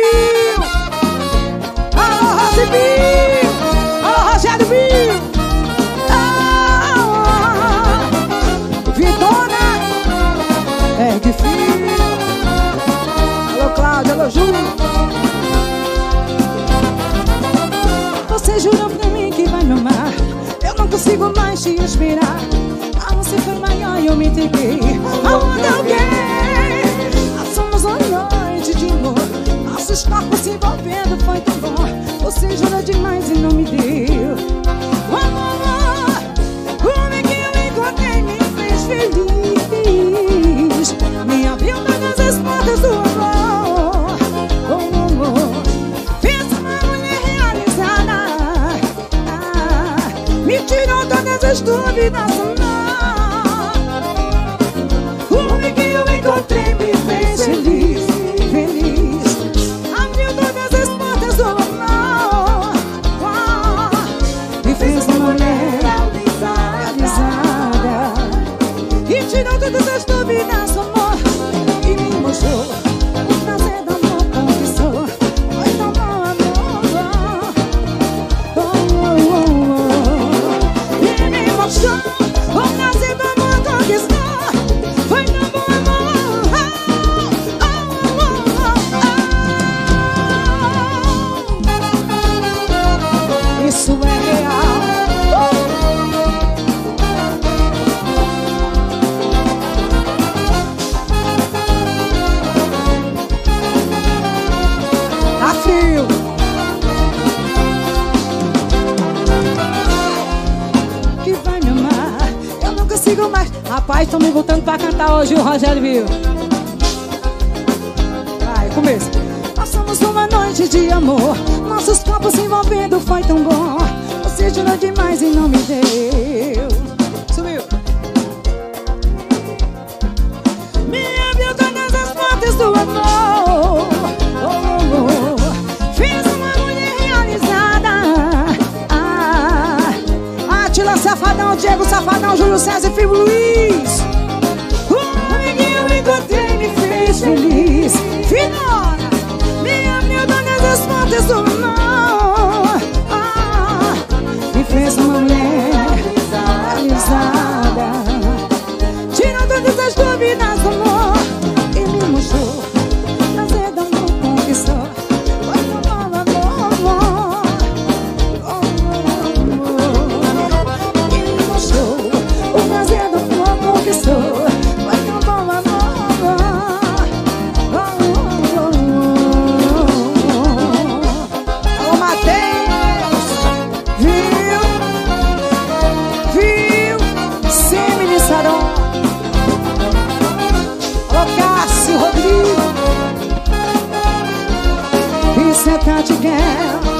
Bill. Alô, Rose Bill. Alô, Rogério Bill. Vitona. É difícil. Alô, Cláudia. Alô, Júlio. Você jurou pra mim que vai me amar. Eu não consigo mais te esperar. Ah, você foi maior e eu me entreguei. Aonde alguém? Passamos uma noite de amor. Nossos corpos se envolvendo, foi tão bom. Você jurou demais e não me deu. O homem que eu encontrei me fez feliz. Me abriu todas as portas do amor. Fiz uma mulher realizada. Me tirou todas as dúvidas. O homem que eu encontrei me fez feliz, feliz. Abriu todas as portas do amor. Me fez uma mulher realizada. E tirou todas as dúvidas do amor. E me mostrou o prazer do amor conquistou. Foi tão bom, amor. E me mostrou o prazer do amor conquistou. Foi tão bom, amor. Isso é real. Tá frio. Que vai me amar. Eu não consigo mais. Rapaz, estão me voltando pra cantar hoje o Rogério Viu. Vai, começa. Passamos uma noite de amor. Nossos corpos se envolvendo, foi tão bom. Você jurou demais e não me deu. Sumiu. Me abriu todas as portas do amor. Fiz uma mulher realizada. Atila Safadão, Diego Safadão, Júlio César e Filho Luiz. O homem que eu encontrei me fez feliz. Finona. Me abriu todas as portas do amor. Me fez uma mulher realizada. Tirou todas as dúvidas do amor. E me mostrou o prazer do amor conquistou. Foi tão bom, amor. E me mostrou o prazer do amor conquistou. Foi tão bom, amor. Alô, Matheus. Viu? Semi Sarão. Alô, Cássio Rodrigo. Isso é Tati Guerra.